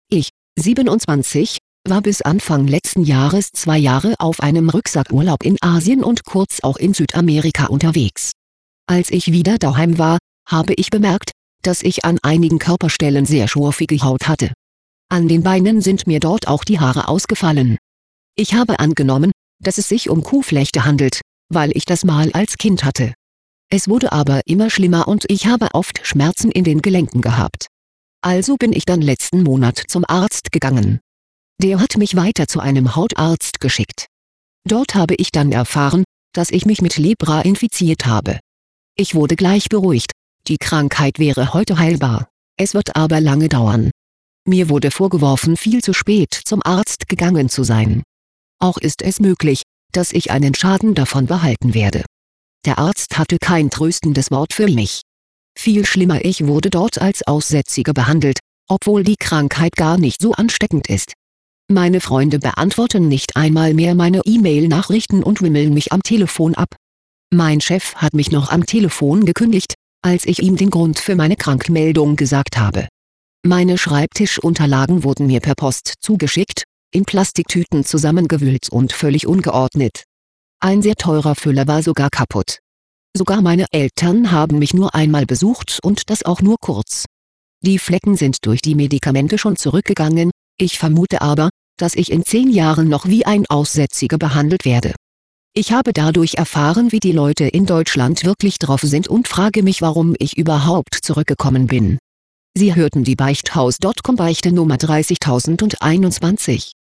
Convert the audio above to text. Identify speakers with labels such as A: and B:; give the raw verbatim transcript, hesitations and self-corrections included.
A: Ich, siebenundzwanzig, war bis Anfang letzten Jahres zwei Jahre auf einem Rucksackurlaub in Asien und kurz auch in Südamerika unterwegs. Als ich wieder daheim war, habe ich bemerkt, dass ich an einigen Körperstellen sehr schurfige Haut hatte. An den Beinen sind mir dort auch die Haare ausgefallen. Ich habe angenommen, dass es sich um Kuhflechte handelt, weil ich das mal als Kind hatte. Es wurde aber immer schlimmer und ich habe oft Schmerzen in den Gelenken gehabt. Also bin ich dann letzten Monat zum Arzt gegangen. Der hat mich weiter zu einem Hautarzt geschickt. Dort habe ich dann erfahren, dass ich mich mit Lepra infiziert habe. Ich wurde gleich beruhigt, die Krankheit wäre heute heilbar, es wird aber lange dauern. Mir wurde vorgeworfen, viel zu spät zum Arzt gegangen zu sein. Auch ist es möglich, dass ich einen Schaden davon behalten werde. Der Arzt hatte kein tröstendes Wort für mich. Viel schlimmer, ich wurde dort als Aussätzige behandelt, obwohl die Krankheit gar nicht so ansteckend ist. Meine Freunde beantworten nicht einmal mehr meine E-Mail-Nachrichten und wimmeln mich am Telefon ab. Mein Chef hat mich noch am Telefon gekündigt, als ich ihm den Grund für meine Krankmeldung gesagt habe. Meine Schreibtischunterlagen wurden mir per Post zugeschickt, in Plastiktüten zusammengewühlt und völlig ungeordnet. Ein sehr teurer Füller war sogar kaputt. Sogar meine Eltern haben mich nur einmal besucht und das auch nur kurz. Die Flecken sind durch die Medikamente schon zurückgegangen, ich vermute aber, dass ich in zehn Jahren noch wie ein Aussätziger behandelt werde. Ich habe dadurch erfahren, wie die Leute in Deutschland wirklich drauf sind und frage mich, warum ich überhaupt zurückgekommen bin. Sie hörten die Beichthaus Punkt com Beichte Nummer dreißigtausendeinundzwanzig.